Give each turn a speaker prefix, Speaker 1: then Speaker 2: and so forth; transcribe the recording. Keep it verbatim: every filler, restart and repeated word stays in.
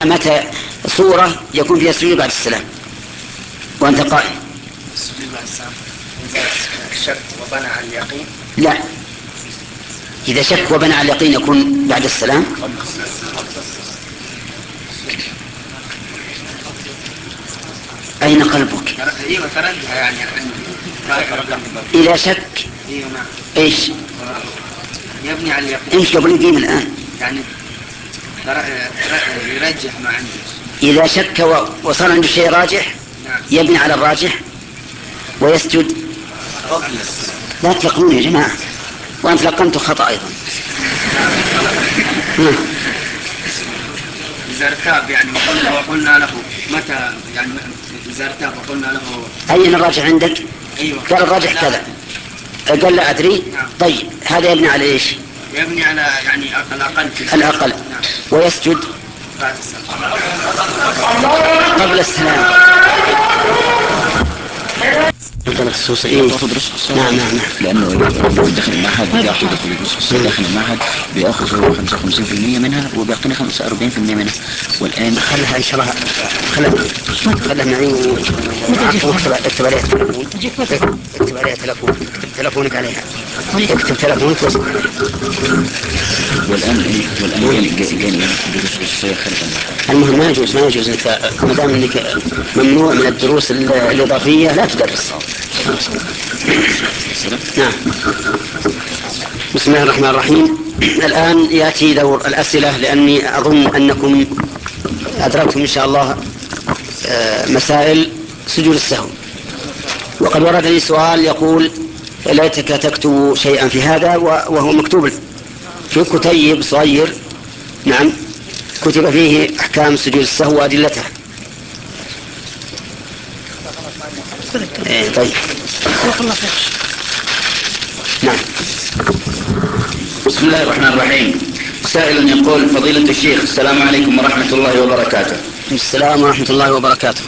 Speaker 1: متى صورة يكون فيها سجود بعد السلام وأنت قائم؟
Speaker 2: السجود بعد السلام إذا شك وبنى على اليقين.
Speaker 1: لا، إذا شك وبنى على اليقين يكون بعد السلام. أين قلبك؟
Speaker 2: ايوه تردها يعني
Speaker 1: إذا شك
Speaker 2: ايوه نعم
Speaker 1: إيش؟
Speaker 2: يبني على اليقين.
Speaker 1: إيش قبل يقيم الآن؟
Speaker 2: يعني يرجح ما عنده.
Speaker 1: إذا شك وصار عنده شيء راجح يبني على الراجح ويسجد. لا تلقون يا جماعة، وأنت لقنت خطأ أيضا.
Speaker 2: إذا ارتاب يعني وقلنا له متى يعني إذا ارتاب وقلنا له
Speaker 1: أين الراجح عندك؟
Speaker 2: أيوة.
Speaker 1: قال الراجح كذا، قال لا أدري.
Speaker 2: نعم.
Speaker 1: طيب هذا يبني على إيش؟
Speaker 2: يبني على يعني الأقل
Speaker 1: الأقل. نعم. ويسجد
Speaker 2: بعد السلام
Speaker 1: قبل السلام.
Speaker 3: الخصوص
Speaker 1: إيه؟
Speaker 3: تدرس
Speaker 1: نعم نعم نعم.
Speaker 3: لأنه داخل المعهد بياخذ الخصوصية داخل المعهد بياخذ هو خمسة وخمسين بالمئة منها وبيعطيني خمسة وأربعين بالمئة منها. والآن
Speaker 1: خلها إن شاء الله، خلها خلها معي واكتب اكتب عليها تلفون، اكتب عليها تلفون، اكتب تلفونك عليها، اكتب تلفونك واصبر.
Speaker 3: والآن إيه والآن جاني جاني دروس خصوصية خارج المعهد.
Speaker 1: المهم ما يجوز ما يجوز انت ما دام انك ممنوع من الدروس الإضافية لا تدرس. نعم. بسم الله الرحمن الرحيم. الآن يأتي دور الأسئلة، لأني أظن أنكم أدركتم إن شاء الله مسائل سجود السهو. وقد ورد لي سؤال يقول ليتك تكتب شيئا في هذا، وهو مكتوب في كتيب صغير. نعم، كتب فيه أحكام سجود السهو وأدلتها. إيه طيب. نعم.
Speaker 4: بسم الله الرحمن الرحيم. سائل يقول: فضيلة الشيخ، السلام عليكم ورحمة الله وبركاته.
Speaker 1: السلام ورحمة الله وبركاته.